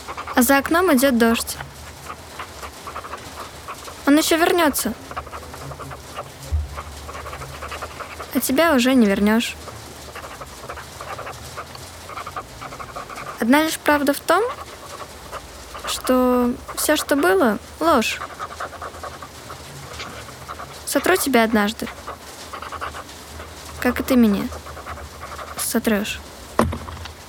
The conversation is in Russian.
А за окном идет дождь. Он еще вернется. А тебя уже не вернешь. Одна лишь правда в том, что все, что было, ложь. Сотру тебя однажды, как и ты меня сотрешь.